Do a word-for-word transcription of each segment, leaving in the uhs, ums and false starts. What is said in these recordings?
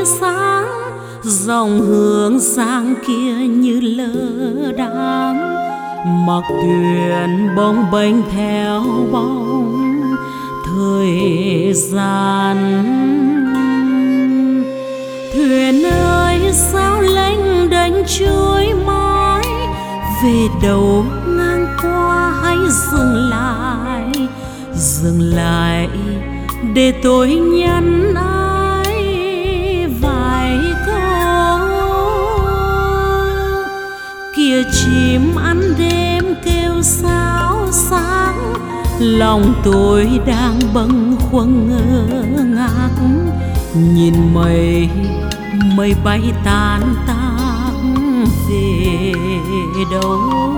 sáng, dòng hương sang kia như lơ đãng. Mặc thuyền bồng bềnh theo bóng thời gian. Thuyền ơi sao lênh đênh trôi mãi, về đâu ngang qua hãy dừng lại. Dừng lại để tôi nhắn ai vài câu. Kìa chim ăn đêm kêu sao sáng, lòng tôi đang bâng khuâng ngơ ngác. Nhìn mây mây bay tan tác về đâu.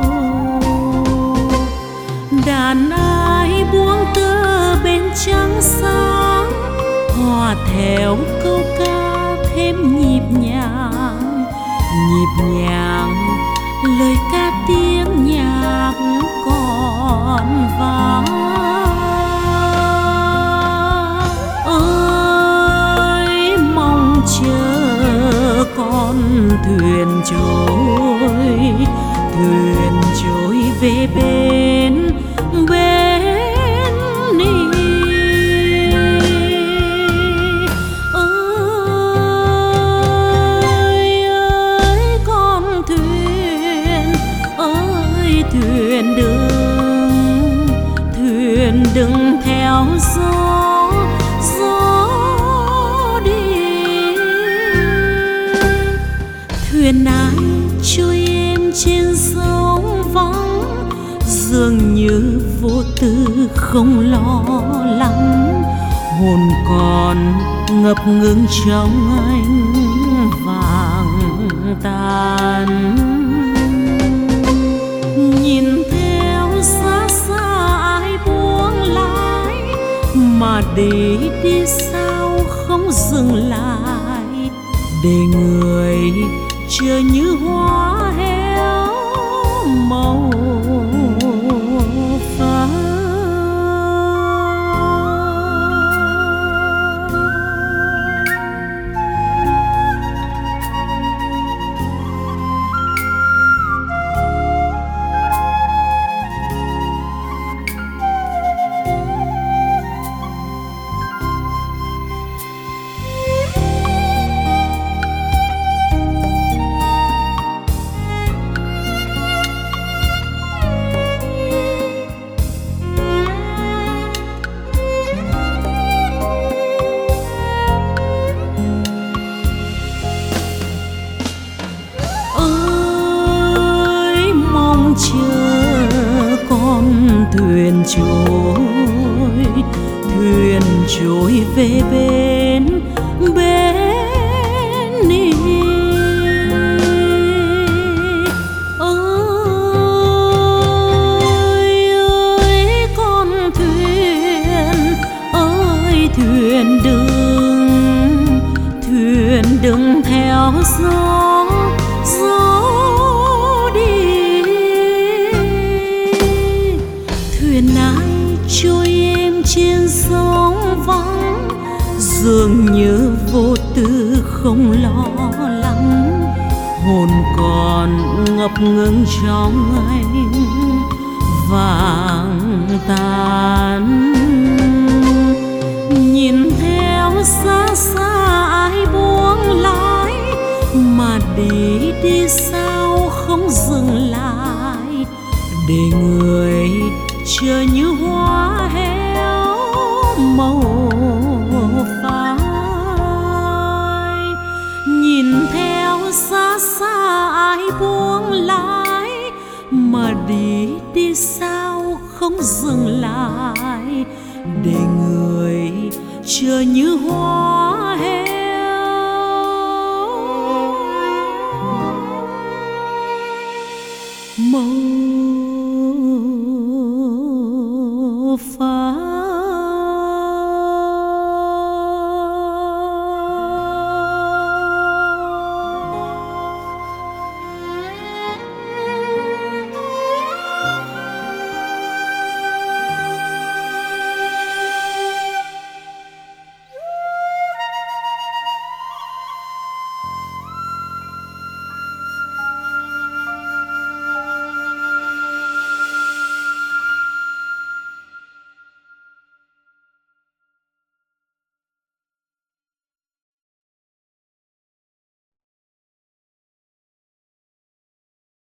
Đàn ai buông tơ bên trăng sáng, hòa theo câu ca thêm nhịp nhàng. Nhịp nhàng lời ca tiếng nhạc còn vang. Ơi mong chờ con thuyền trôi, thuyền trôi về bên bên đi. Ơi ơi con thuyền, ơi thuyền đừng, thuyền đừng theo gió gió đi. Thuyền ai trôi êm trên sông vắng, dường như vô tư không lo lắng. Hồn còn ngập ngừng trong ánh vàng tàn. Nhìn theo xa xa ai buông lái, mà để đi sao không dừng lại. Để người chờ như hoa héo màu phai. Chờ con thuyền trôi, thuyền trôi về bên bên đi. Ơi ơi con thuyền, ơi thuyền đừng, thuyền đừng theo gió gió. Thuyền ai trôi êm trên sông vắng, dường như vô tư không lo lắng. Hồn còn ngập ngừng trong ánh vàng tàn. Nhìn theo xa xa ai buông lái, mà để đi sao không dừng lại. Để người chờ như hoa héo màu phai. Nhìn theo xa xa ai buông lái, mà đi đi sao không dừng lại. Để người chờ như hoa